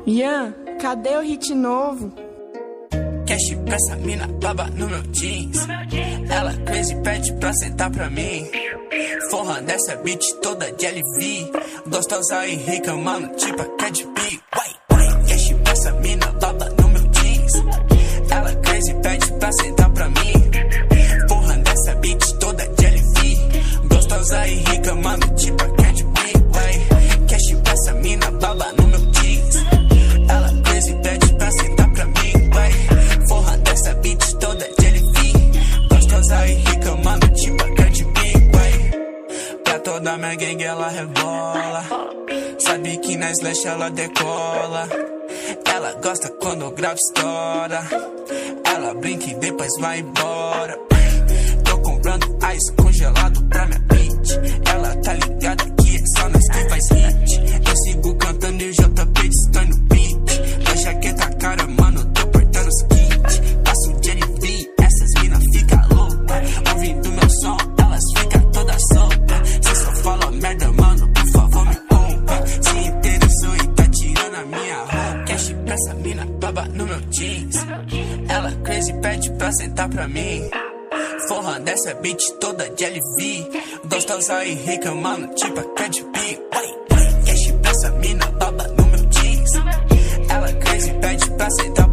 Ian, cadê o hit novo? Cash pra essa mina, baba no meu jeans. Ela crazy pede pra sentar pra mim. Forra dessa bitch toda de LV. Gostosa e rica, mano, tipo a Cardi B. Cash pra essa mina, baba no meu jeans. Ela crazy pede pra sentar pra mim. Forra dessa bitch toda de LV. Gostosa e rica, mano, tipo a Cardi B. Cash pra essa mina, baba no meu jeans. Ela crazy pede pra sentar pra mim. Forra dessa bitch toda de LV. Gostosa e rica, mano, tipo a Cardi B. Pra toda minha gangue ela rebola. Sabe que na slash ela decola. Ela gosta quando o grave estoura. Ela brinca e depois vai embora. Tô comprando ice congelado pra minha bitch. Ela tá ligada que é só nós que faz hit. Eu sigo cantando e o JP destrói no beat. Da jaqueta cara, mano, tô portando os kits. Passo de LV, essas mina fica louca. Ouvindo meu som, elas ficam todas soltas. Se só fala merda, mano, por favor me compra. Se interessou e tá tirando a minha roupa. Cash pra essa mina, baba no meu jeans. Ela crazy pede pra sentar pra mim. Forra dessa bitch toda de LV. Gostosa e rica, mano, tipo a Cardi B. Cash pra essa mina, baba no meu jeans. Ela crazy pede pra sentar